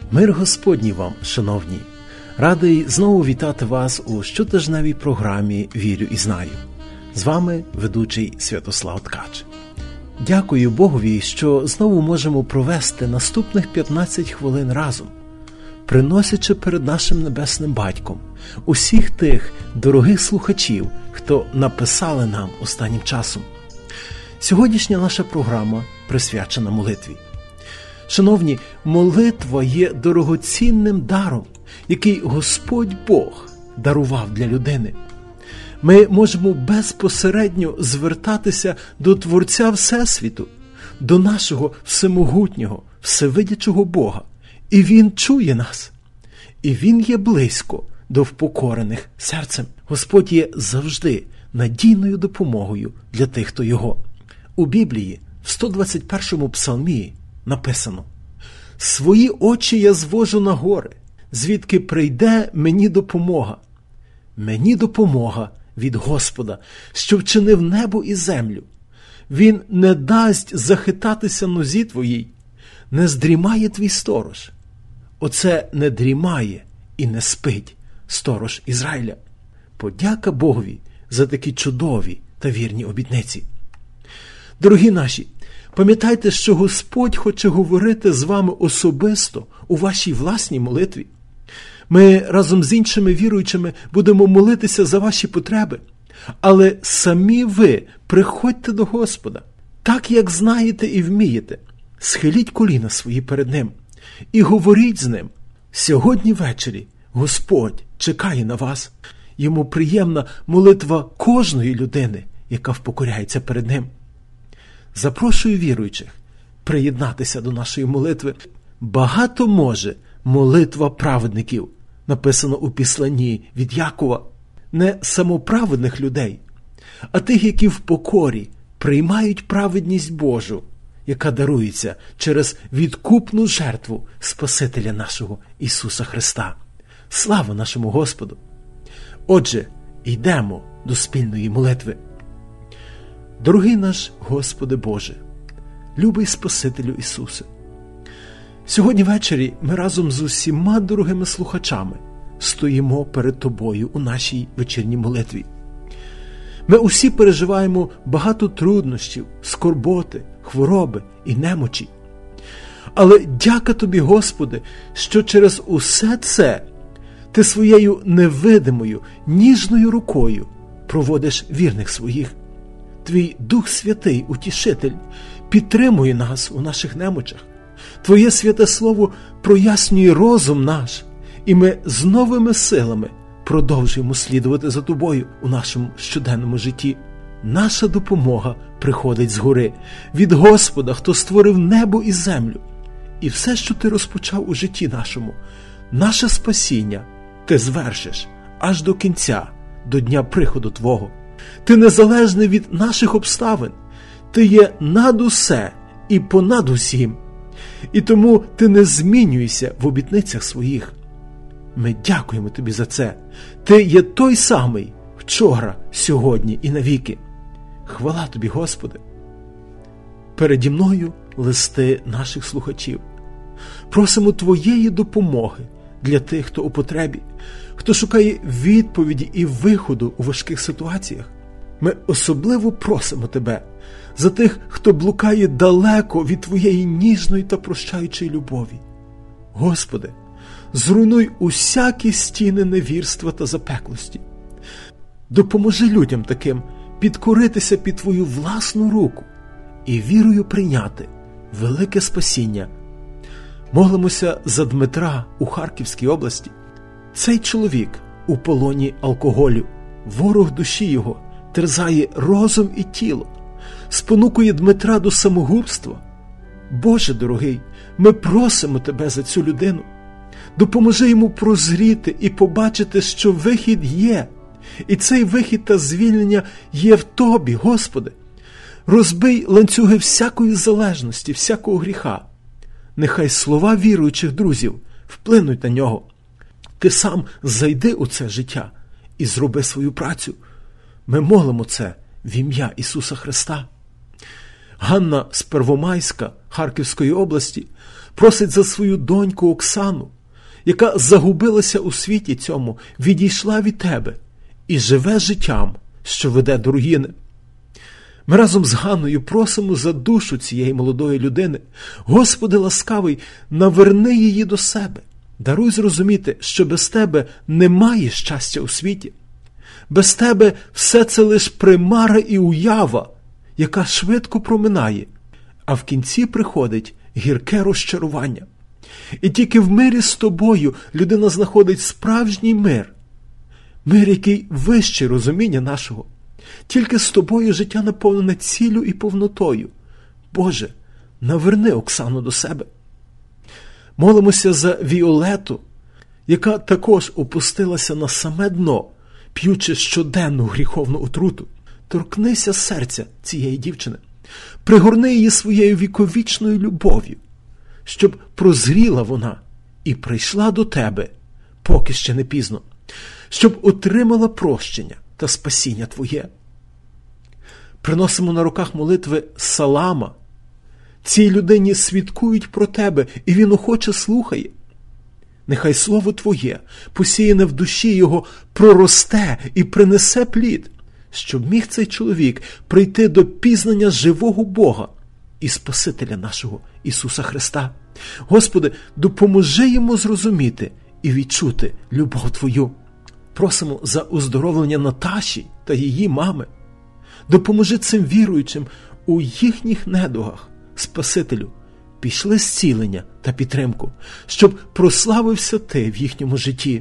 Мир Господній вам, шановні! Радий знову вітати вас у щотижневій програмі «Вірю і знаю». З вами ведучий Святослав Ткач. Дякую Богові, що знову можемо провести наступних 15 хвилин разом, приносячи перед нашим Небесним Батьком усіх тих дорогих слухачів, хто написали нам останнім часом. Сьогоднішня наша програма присвячена молитві. Шановні, молитва є дорогоцінним даром, який Господь Бог дарував для людини. Ми можемо безпосередньо звертатися до Творця Всесвіту, до нашого всемогутнього, всевидячого Бога. І Він чує нас. І Він є близько до впокорених серцем. Господь є завжди надійною допомогою для тих, хто Його. У Біблії, в 121-му псалмі, написано: «Свої очі я звожу на гори, звідки прийде мені допомога. Мені допомога від Господа, що вчинив небо і землю. Він не дасть захитатися нозі твоїй, не здрімає твій сторож». Оце не дрімає і не спить сторож Ізраїля. Подяка Богові за такі чудові та вірні обітниці. Дорогі наші, пам'ятайте, що Господь хоче говорити з вами особисто у вашій власній молитві. Ми разом з іншими віруючими будемо молитися за ваші потреби, але самі ви приходьте до Господа, так як знаєте і вмієте. Схиліть коліна свої перед Ним і говоріть з Ним. Сьогодні ввечері Господь чекає на вас. Йому приємна молитва кожної людини, яка впокоряється перед Ним. Запрошую віруючих приєднатися до нашої молитви. Багато може молитва праведників, написано у післанні від Якова. Не самоправедних людей, а тих, які в покорі приймають праведність Божу, яка дарується через відкупну жертву Спасителя нашого Ісуса Христа. Слава нашому Господу! Отже, йдемо до спільної молитви. Дорогий наш Господи Боже, любий Спасителю Ісусе, сьогодні ввечері ми разом з усіма дорогими слухачами стоїмо перед Тобою у нашій вечірній молитві. Ми усі переживаємо багато труднощів, скорботи, хвороби і немочі. Але дяка Тобі, Господи, що через усе це Ти своєю невидимою, ніжною рукою проводиш вірних своїх. Твій Дух Святий, Утішитель, підтримує нас у наших немочах. Твоє святе Слово прояснює розум наш, і ми з новими силами продовжуємо слідувати за Тобою у нашому щоденному житті. Наша допомога приходить згори, від Господа, хто створив небо і землю. І все, що Ти розпочав у житті нашому, наше спасіння, Ти звершиш аж до кінця, до дня приходу Твого. Ти незалежний від наших обставин. Ти є над усе і понад усім. І тому Ти не змінюєшся в обітницях своїх. Ми дякуємо Тобі за це. Ти є той самий вчора, сьогодні і навіки. Хвала Тобі, Господи. Переді мною листи наших слухачів. Просимо Твоєї допомоги для тих, хто у потребі, хто шукає відповіді і виходу у важких ситуаціях. Ми особливо просимо Тебе за тих, хто блукає далеко від Твоєї ніжної та прощаючої любові. Господи, зруйнуй усякі стіни невірства та запеклості. Допоможи людям таким підкоритися під Твою власну руку і вірою прийняти велике спасіння. Молимося за Дмитра у Харківській області. Цей чоловік у полоні алкоголю. Ворог душі його терзає розум і тіло, спонукує Дмитра до самогубства. Боже дорогий, ми просимо Тебе за цю людину. Допоможи йому прозріти і побачити, що вихід є. І цей вихід та звільнення є в Тобі, Господи. Розбий ланцюги всякої залежності, всякого гріха. Нехай слова віруючих друзів вплинуть на нього. Ти сам зайди у це життя і зроби свою працю. Ми молимо це в ім'я Ісуса Христа. Ганна з Первомайська Харківської області просить за свою доньку Оксану, яка загубилася у світі цьому, відійшла від тебе і живе життям, що веде до руїни. Ми разом з Ганною просимо за душу цієї молодої людини. Господи ласкавий, наверни її до себе. Даруй зрозуміти, що без тебе немає щастя у світі. Без тебе все це лиш примара і уява, яка швидко проминає, а в кінці приходить гірке розчарування. І тільки в мирі з тобою людина знаходить справжній мир. Мир, який вище розуміння нашого. Тільки з тобою життя наповнене ціллю і повнотою. Боже, наверни Оксану до себе. Молимося за Віолету, яка також опустилася на саме дно, п'ючи щоденну гріховну отруту. Торкнися серця цієї дівчини. Пригорни її своєю віковічною любов'ю, щоб прозріла вона і прийшла до тебе, поки ще не пізно, щоб отримала прощення та спасіння твоє. Приносимо на руках молитви Салама. Цій людині свідкують про тебе, і він охоче слухає. Нехай слово твоє, посіяне в душі його, проросте і принесе плід, щоб міг цей чоловік прийти до пізнання живого Бога і Спасителя нашого Ісуса Христа. Господи, допоможи йому зрозуміти і відчути любов Твою. Просимо за оздоровлення Наташі та її мами. Допоможи цим віруючим у їхніх недугах, Спасителю, пішли зцілення та підтримку, щоб прославився Ти в їхньому житті.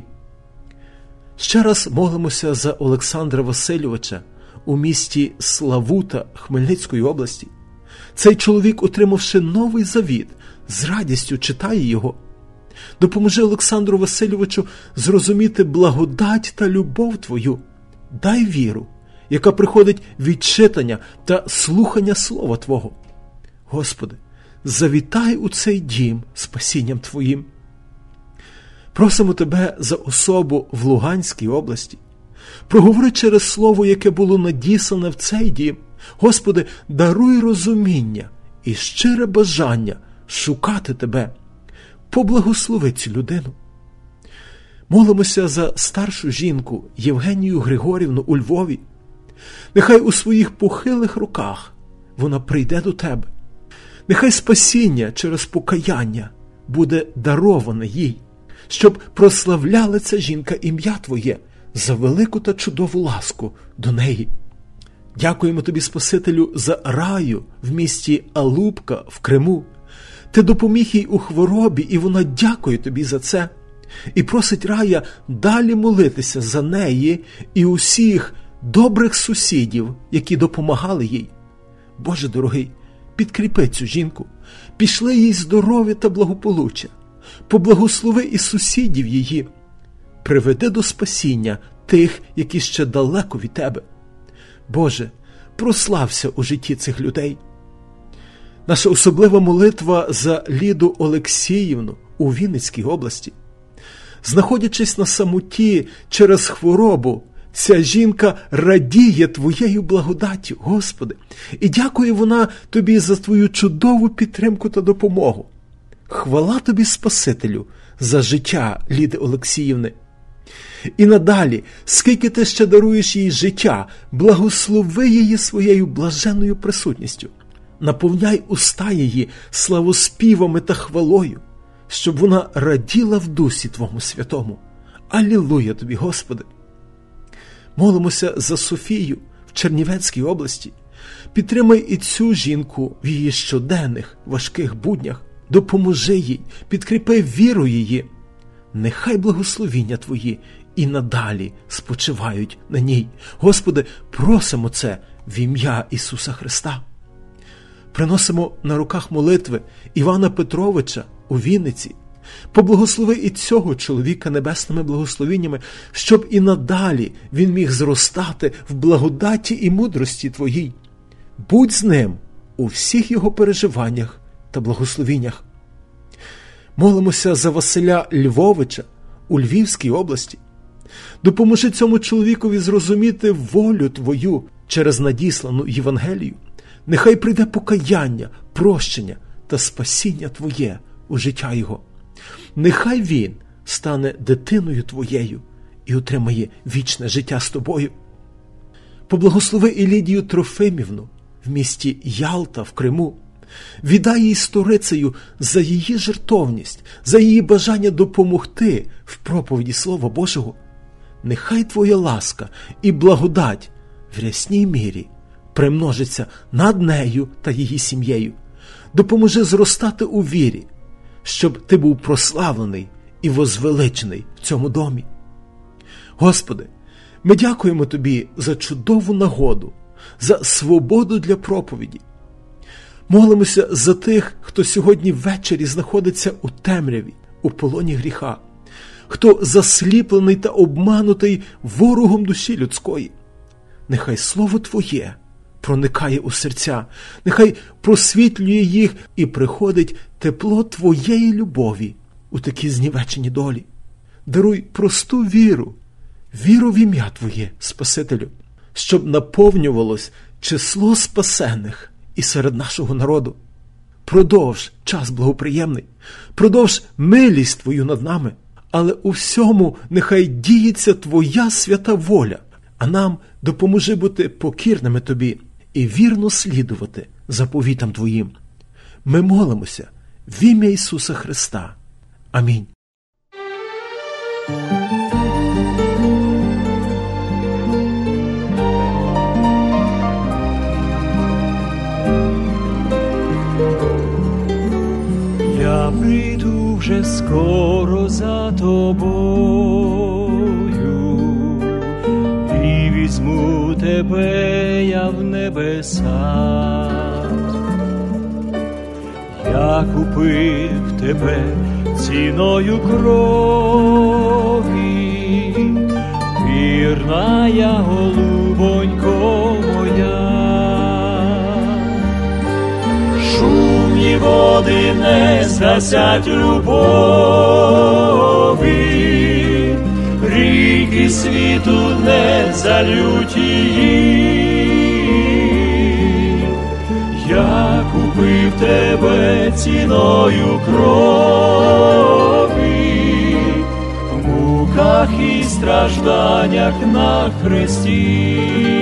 Ще раз молимося за Олександра Васильовича у місті Славута Хмельницької області. Цей чоловік, отримавши новий завіт, з радістю читає його. Допоможи Олександру Васильовичу зрозуміти благодать та любов Твою. Дай віру, яка приходить від читання та слухання Слова Твого. Господи, завітай у цей дім спасінням Твоїм. Просимо Тебе за особу в Луганській області. Проговори через слово, яке було надіслане в цей дім. Господи, даруй розуміння і щире бажання шукати Тебе. Поблагослови цю людину. Молимося за старшу жінку Євгенію Григорівну у Львові. Нехай у своїх похилих роках вона прийде до Тебе. Нехай спасіння через покаяння буде дароване їй, щоб прославляла ця жінка ім'я Твоє за велику та чудову ласку до неї. Дякуємо Тобі, Спасителю, за Раю в місті Алупка в Криму. Ти допоміг їй у хворобі, і вона дякує Тобі за це. І просить Рая далі молитися за неї і усіх добрих сусідів, які допомагали їй. Боже дорогий, підкріпи цю жінку, пішли їй здоров'я та благополуччя, поблагослови і сусідів її, приведи до спасіння тих, які ще далеко від Тебе. Боже, прослався у житті цих людей. Наша особлива молитва за Ліду Олексіївну у Вінницькій області. Знаходячись на самоті через хворобу, ця жінка радіє Твоєю благодаттю, Господи, і дякує вона Тобі за Твою чудову підтримку та допомогу. Хвала Тобі, Спасителю, за життя Ліди Олексіївни. І надалі, скільки Ти ще даруєш їй життя, благослови її своєю блаженною присутністю. Наповняй уста її славоспівами та хвалою, щоб вона раділа в Дусі Твому Святому. Алілуя Тобі, Господи! Молимося за Софію в Чернівецькій області. Підтримай і цю жінку в її щоденних важких буднях. Допоможи їй, підкріпи віру її. Нехай благословіння Твої і надалі спочивають на ній. Господи, просимо це в ім'я Ісуса Христа. Приносимо на руках молитви Івана Петровича у Вінниці. Поблагослови і цього чоловіка небесними благословіннями, щоб і надалі він міг зростати в благодаті і мудрості Твоїй. Будь з ним у всіх його переживаннях та благословіннях. Молимося за Василя Львовича у Львівській області. Допоможи цьому чоловікові зрозуміти волю Твою через надіслану Євангелію Нехай прийде покаяння, прощення та спасіння Твоє у життя його. Нехай він стане дитиною Твоєю і отримає вічне життя з Тобою. Поблагослови і Лідію Трофимівну в місті Ялта в Криму. Віддай їй сторицею за її жертовність, за її бажання допомогти в проповіді Слова Божого. Нехай Твоя ласка і благодать в рясній мірі примножиться над нею та її сім'єю. Допоможи зростати у вірі, щоб Ти був прославлений і возвеличений в цьому домі. Господи, ми дякуємо Тобі за чудову нагоду, за свободу для проповіді. Молимося за тих, хто сьогодні ввечері знаходиться у темряві, у полоні гріха, хто засліплений та обманутий ворогом душі людської. Нехай Слово Твоє проникає у серця, нехай просвітлює їх і приходить тепло Твоєї любові у такі знівечені долі. Даруй просту віру, віру в ім'я Твоє, Спасителю, щоб наповнювалось число спасених і серед нашого народу. Продовж час благоприємний, продовж милість Твою над нами, але у всьому нехай діється Твоя свята воля, а нам допоможи бути покірними Тобі і вірно слідувати заповітам Твоїм. Ми молимося в ім'я Ісуса Христа. Амінь. Я прийду вже скоро за Тобою і візьму Тебе я в небеса. Я купив Тебе ціною крові, вірна я, голубонько моя. Шумні води не згасять любові, ріки світу не залють її. Я купив Тебе ціною крові, в муках і стражданнях на хресті.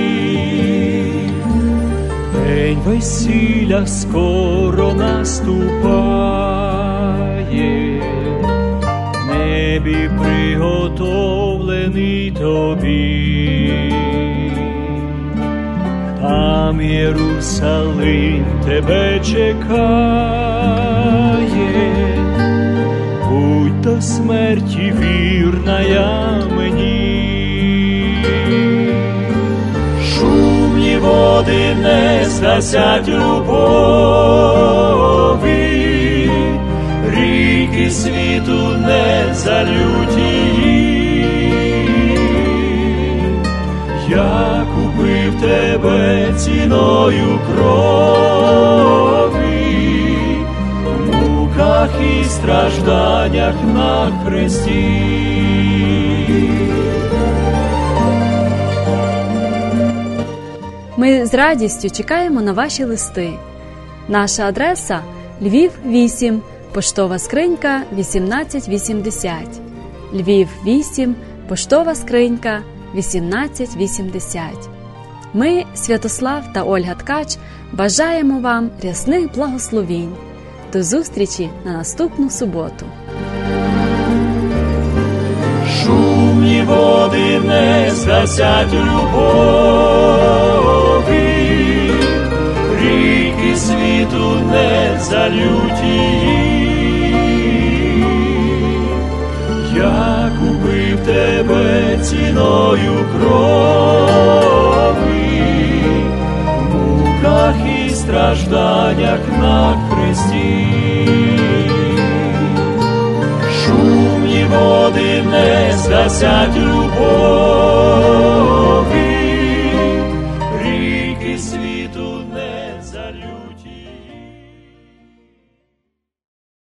День весілля скоро наступає, в небі приготовлений Тобі. Там Єрусалим Тебе чекає, будь до смерті вірна я мені. Шумні води не згасять любові, ріки світу не залють її. Я купив Тебе ціною крові, в муках і стражданнях на хресті. Ми з радістю чекаємо на ваші листи. Наша адреса – Львів, 8, поштова скринька 1880. Львів, 8, поштова скринька 1880. Ми, Святослав та Ольга Ткач, бажаємо вам рясних благословінь. До зустрічі на наступну суботу. Шумні води не згасять любові, ріки світу не залють її. Я купив Тебе ціною крові, в муках і стражданнях на хресті. Шумні води не згасять любов.